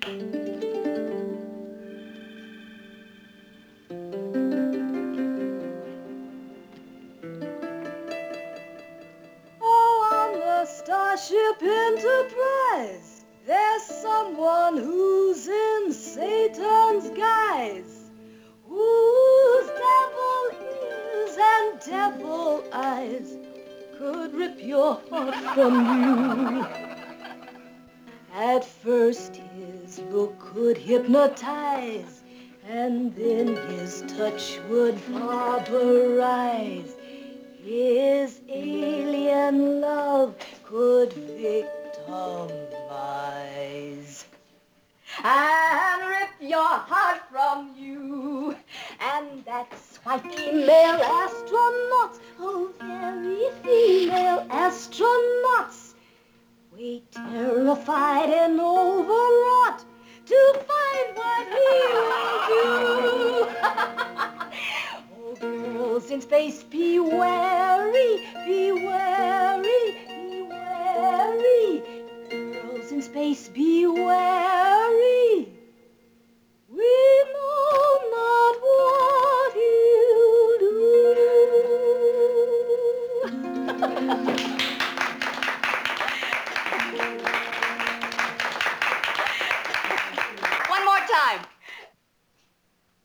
Oh, on the Starship Enterprise, there's someone who's in Satan's guise, whose devil ears and devil eyes could rip your heart from you. At first his look could hypnotize, and then his touch would barbarize. His alien love could victimize and rip your heart from you. And that's why female astronauts, oh very female astronauts, wait terrified and overwrought to find what he will do. Oh, girls in space, be wary, be wary, be wary. Girls in space, be wary. We know not what he'll do.